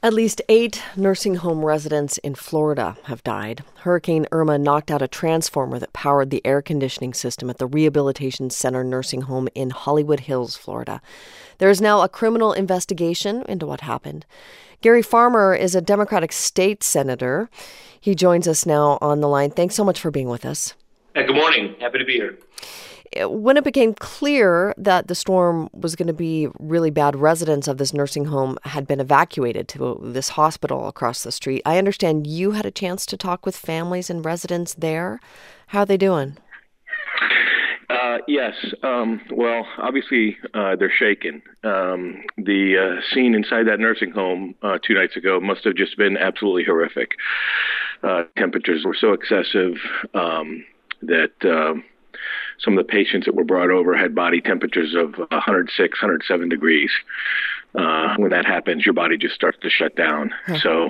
At least 8 nursing home residents in Florida have died. Hurricane Irma knocked out a transformer that powered the air conditioning system at the Rehabilitation Center nursing home in Hollywood Hills, Florida. There is now a criminal investigation into what happened. Gary Farmer is a Democratic state senator. He joins us now on the line. Thanks so much for being with us. Good morning. Happy to be here. When it became clear that the storm was going to be really bad, residents of this nursing home had been evacuated to this hospital across the street. I understand you had a chance to talk with families and residents there. How are they doing? Yes. Well, obviously, they're shaken. The scene inside that nursing home 2 nights ago must have just been absolutely horrific. Temperatures were so excessive that some of the patients that were brought over had body temperatures of 106, 107 degrees. When that happens, your body just starts to shut down. Huh. So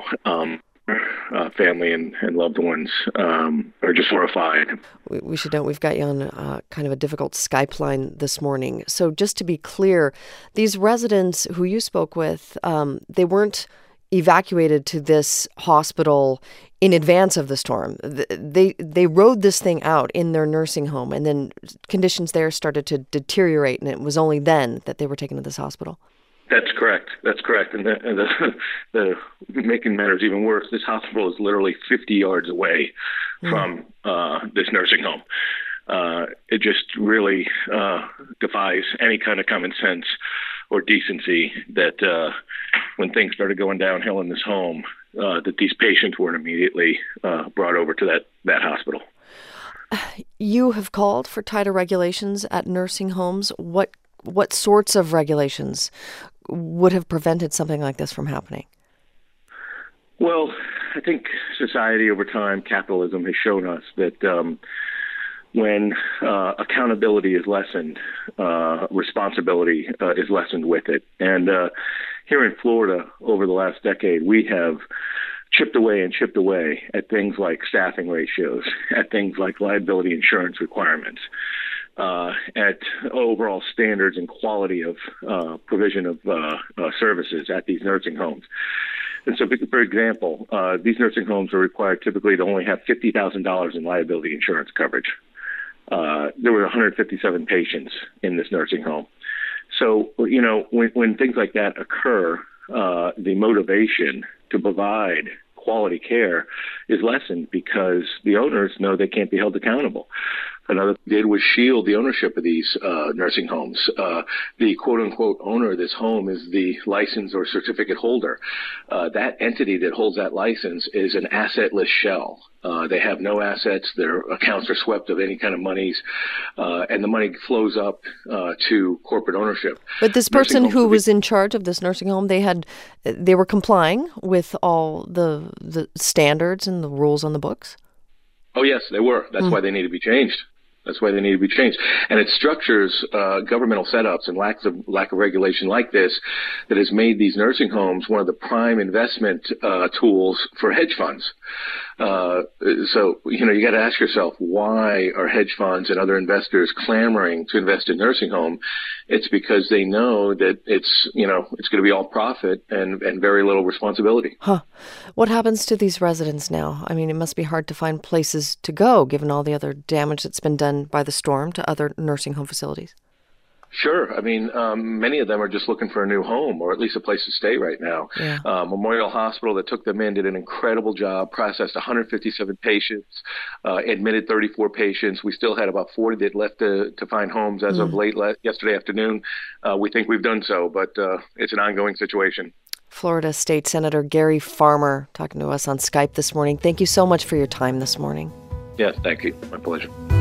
family and loved ones are just horrified. We should note we've got you on kind of a difficult Skype line this morning. So just to be clear, these residents who you spoke with, they weren't evacuated to this hospital in advance of the storm. They rode this thing out in their nursing home, and then conditions there started to deteriorate, and it was only then that they were taken to this hospital. That's correct. And the making matters even worse, this hospital is literally 50 yards away from this nursing home. It just really defies any kind of common sense or decency that when things started going downhill in this home, that these patients weren't immediately brought over to that hospital. You have called for tighter regulations at nursing homes. What sorts of regulations would have prevented something like this from happening? Well, I think society over time, capitalism has shown us that when accountability is lessened, responsibility is lessened with it. And here in Florida, over the last decade, we have chipped away at things like staffing ratios, at things like liability insurance requirements, at overall standards and quality of provision of services at these nursing homes. And so, for example, these nursing homes are required typically to only have $50,000 in liability insurance coverage. There were 157 patients in this nursing home. So, when things like that occur, the motivation to provide quality care is lessened because the owners know they can't be held accountable. Another thing they did was shield the ownership of these nursing homes. The quote-unquote owner of this home is the license or certificate holder. That entity that holds that license is an assetless shell. They have no assets. Their accounts are swept of any kind of monies, and the money flows up to corporate ownership. But this person who was in charge of this nursing home, they were complying with all the standards and the rules on the books? Oh, yes, they were. That's why they need to be changed. And it structures governmental setups and lack of regulation like this that has made these nursing homes one of the prime investment tools for hedge funds. So, you got to ask yourself, why are hedge funds and other investors clamoring to invest in nursing home? It's because they know that it's going to be all profit and very little responsibility. Huh. What happens to these residents now? I mean, it must be hard to find places to go given all the other damage that's been done by the storm to other nursing home facilities. Sure. I mean, many of them are just looking for a new home or at least a place to stay right now. Yeah. Memorial Hospital that took them in did an incredible job, processed 157 patients, admitted 34 patients. We still had about 40 that left to find homes as of yesterday afternoon. We think we've done so, but it's an ongoing situation. Florida State Senator Gary Farmer talking to us on Skype this morning. Thank you so much for your time this morning. Yes, thank you. My pleasure.